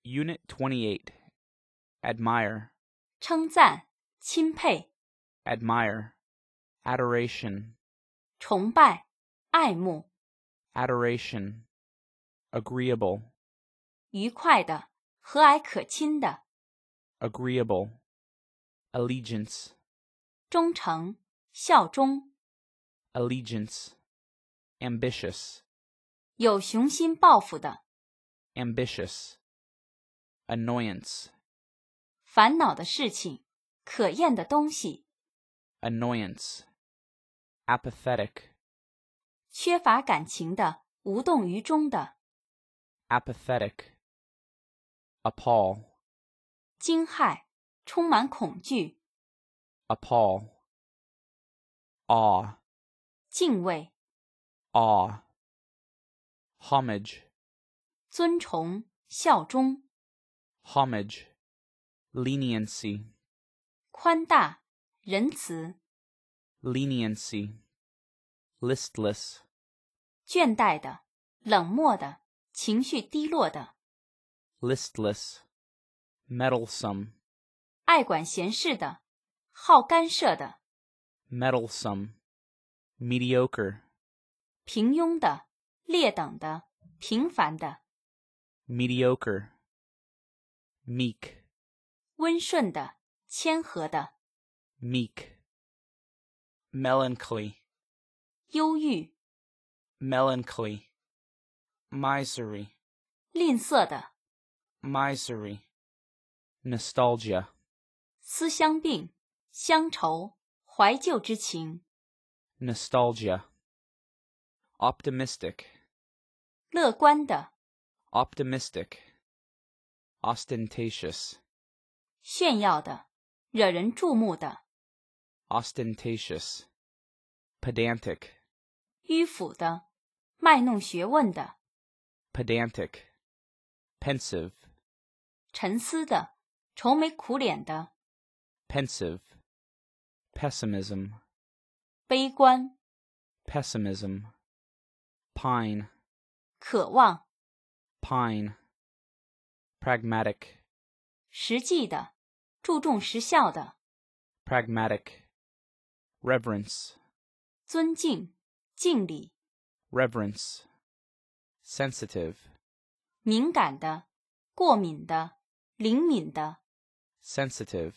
Unit 28. Admire, 称赞、钦佩、 admire, adoration, 崇拜、爱慕、 adoration, agreeable, 愉快的、和蔼可亲的、 agreeable, allegiance, 忠诚、效忠、 allegiance, ambitious, 有雄心抱负的、 ambitious, annoyance, 烦恼的事情、可厌的东西、 annoyance, apathetic, 缺乏感情的、无动于衷的、 apathetic, appall, 惊骇、充满恐惧、 appall, awe, 敬畏、 awe, homage, 尊崇、效忠、 homage, leniency, 宽大、仁慈、 leniency, listless, 倦怠的、冷漠的、情绪低落的、 listless, meddlesome, 爱管闲事的、好干涉的、 meddlesome, mediocre, 平庸的、劣等的、平凡的、 mediocre, meek, 温顺的、谦和的、 meek, melancholy, 忧郁、 melancholy, misery, 吝啬的、 misery, nostalgia, 思乡病、乡愁、怀旧之情、 nostalgia, optimistic, 乐观的、 optimistic, ostentatious, 炫耀的、惹人注目的、 ostentatious, pedantic, 迂腐的、卖弄学问的、 pedantic, pensive, 沉思的、愁眉苦脸的、 pensive, pessimism, 悲观、 pessimism, pine, 渴望、 pine, pragmatic, 实际的、注重实效的、 pragmatic, reverence, 尊敬、敬礼、 reverence, sensitive, 敏感的、过敏的、灵敏的、 sensitive,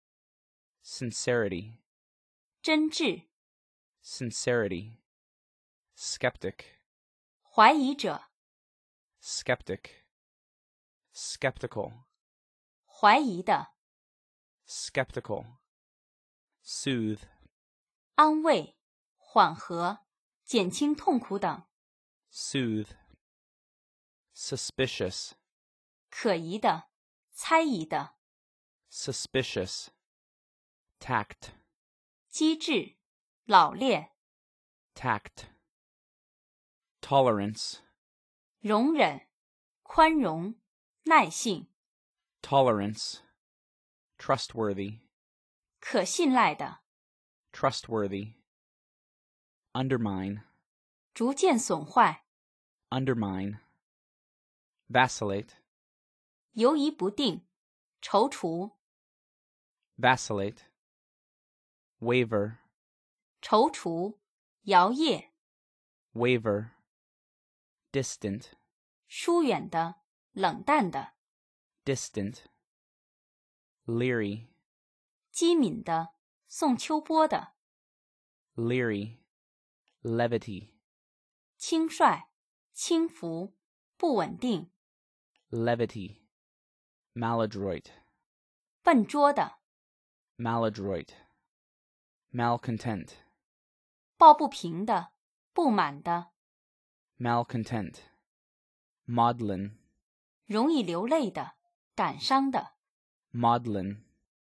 sincerity, 真挚、 sincerity, skeptic, 怀疑者、 skeptic, skeptical, 怀疑的、 skeptical, soothe, 安慰、缓和、减轻痛苦等、 soothe, suspicious, 可疑的、猜疑的、 suspicious, tact, 机智、老练、 tact, tolerance, 容忍、宽容、耐性、 tolerance, trustworthy, 可信赖的、 trustworthy, undermine, 逐渐损坏、 undermine, vacillate, 犹疑不定、踌躇、 vacillate, waver, 踌躇、摇曳、 waver, distant, 疏远的、冷淡的、 distant, leery, 机敏的、宋秋波的、 leery, levity, 轻率、轻浮、不稳定、 levity, maladroit, 笨拙的、 maladroit, malcontent, 抱不平的、不满的、 malcontent, maudlin, 容易流泪的、感伤的、 maudlin,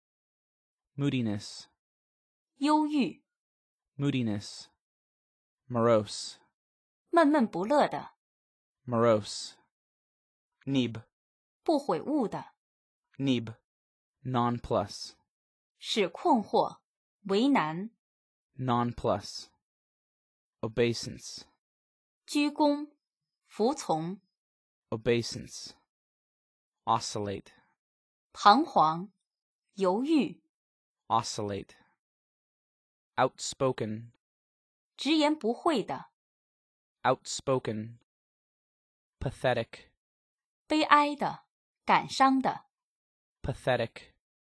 moodiness, 忧郁、 moodiness, morose, 闷闷不乐的、 morose, nib, 不悔悟的、 nib, nonplus, 使困惑、为难、 nonplus, obeisance, 鞠躬、服从、 obeisance, oscillate, 彷徨、犹豫、 oscillate, outspoken, 直言不讳的、 outspoken, pathetic, 悲哀的、感伤的、 pathetic,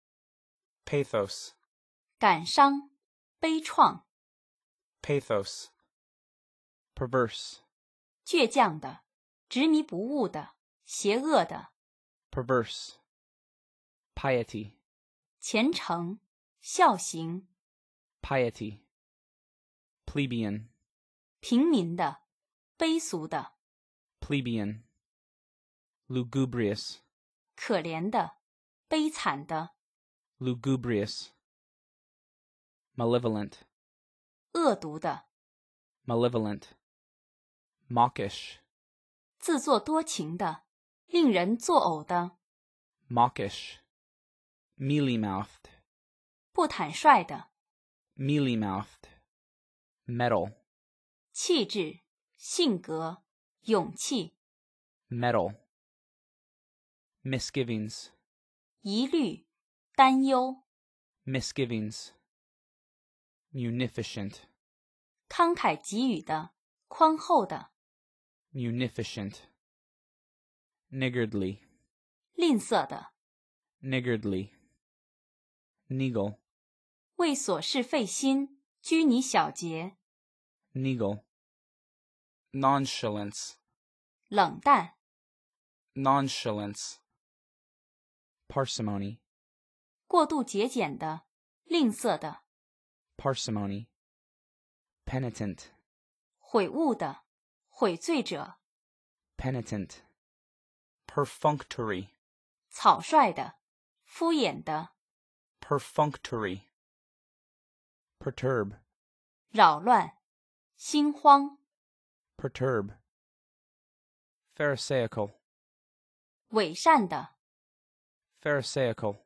pathos, 感伤、悲怆、 pathos, perverse, 倔强的、执迷不悟的、邪恶的、 perverse, piety, 虔诚、孝行、 piety, plebeian, 平民的、卑俗的、 plebeian, lugubrious, 可怜的、悲惨的、 lugubrious, malevolent, 恶毒的、 malevolent, mawkish, 自作多情的、令人作呕的、 mawkish, mealy-mouthed, 不坦率的、 mealy-mouthed, metal, 气质、性格、勇气、 metal, misgivings, 疑虑、担忧、 misgivings, munificent, 慷慨给予的、宽厚的、 munificent, niggardly, 吝啬的、 niggardly, niggle, 为琐事费心、拘泥小节、 niggle, nonchalance, 冷淡、 nonchalance, parsimony, 过度节俭的、吝啬的、 parsimony, penitent, 悔悟的、悔罪者、 penitent, perfunctory, 草率的、敷衍的、 perfunctory, perturb, 扰乱、心慌、 perturb, pharisaical, 伪善的、 pharisaical,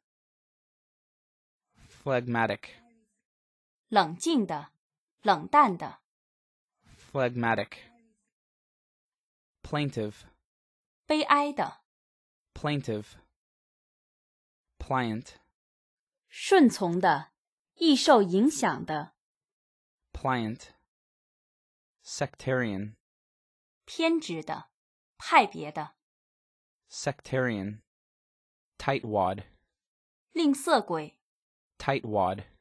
phlegmatic, 冷静的、冷淡的、 phlegmatic, plaintive, 悲哀的、 plaintive, pliant, 顺从的、易受影响的、 pliant, sectarian, 偏执的、派别的、 sectarian, tightwad, 吝啬鬼、 tightwad,